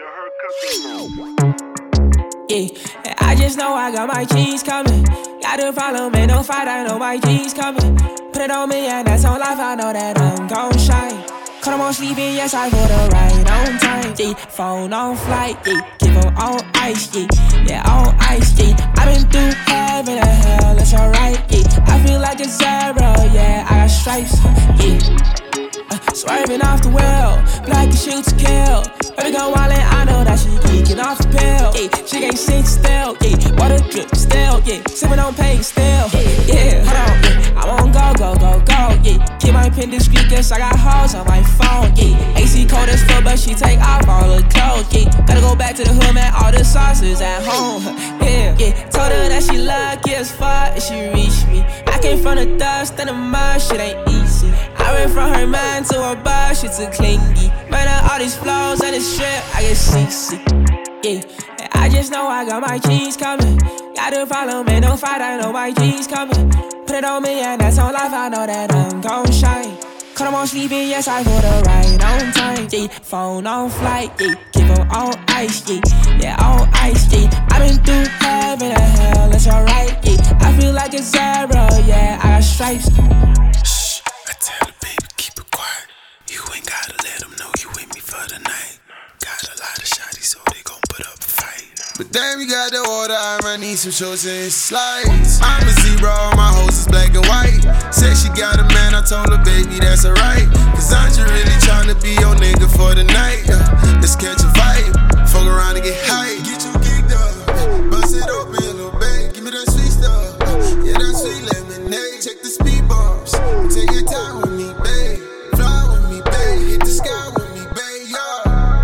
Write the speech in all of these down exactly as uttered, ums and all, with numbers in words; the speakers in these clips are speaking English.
Yeah, and I just know I got my G's coming. Got a problem, ain't no fight, I know my G's coming. Put it on me and that's on life, I know that I'm gon' shine. Cut 'em on sleeping, yes, I put her right on time. Yeah, phone on flight, yeah, give 'em on ice, yeah, yeah, on ice, yeah. I been through heaven and hell, it's alright, yeah. I feel like a zero, yeah, I got stripes, yeah. Uh, swerving off the wheel, black and shoot to kill. Baby go wildin', I know that she geeking off the pill. Yeah, she can't sit still, yeah, water drip still, yeah, sippin' on pain still, yeah, yeah, hold on, yeah, I won't go, go, go, go, yeah. Keep my pen discreet, cause I got hoes on my phone, yeah. A C cold as fuck, but she take off all her clothes, yeah. Gotta go back to the hood, man, all the sauces at home, yeah, yeah. Told her that she lucky as fuck and she reached me. I came from the dust and the mud, shit ain't easy. I went from her mind to her bar, shit too clingy. Man, all these flows and this shit, I get seasick, yeah. And I just know I got my G's coming. Got a problem, ain't no fight, I know my G's coming. Put it on me and that's on life, I know that I'm gon' shine. Cut 'em on sleeping, yes, I put her right on time, yeah. Phone on flight, yeah, give 'em on ice, yeah, yeah, on ice, yeah. I been through heaven and hell, it's alright, yeah. I feel like a zero, yeah, I got stripes. Shh, I tell the baby, keep it quiet. You ain't gotta let them know you with me for the night. Got a lot of shawties, so they gon' put up a fight. But damn, you got the order, I might need some shorts and slides. I'm a zero, my hoes is black and white. Said she got a man, I told her, baby, that's alright. Cause I'm just really tryna be your nigga for the night, yeah. Let's catch a vibe, fuck around and get high. Get you geeked up, bust it open, little babe. Give me that sweet stuff, yeah, that sweet lemonade. Check the speed bumps, take your time with me, babe. Fly with me, babe, hit the sky with me, babe, yeah.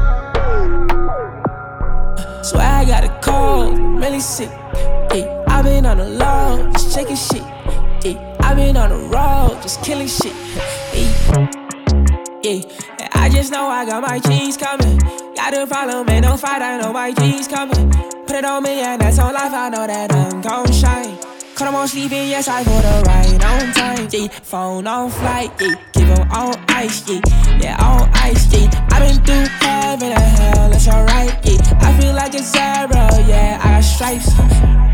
So I got a cold, really sick, yeah. I been on the low, just checking shit, yeah. I been on the road, just killing shit, yeah. Yeah, and I just know I got my G's coming. Got a problem, ain't no fight, I know my G's coming. Put it on me and that's on life, I know that I'm gon' shine. Cut 'em on sleeping, yes, I put her right on time, yeah. Phone on flight, yeah, give 'em on ice, yeah, yeah, on ice, yeah. I been through heaven and hell, it's alright, yeah. I feel like a zero, yeah, I got stripes.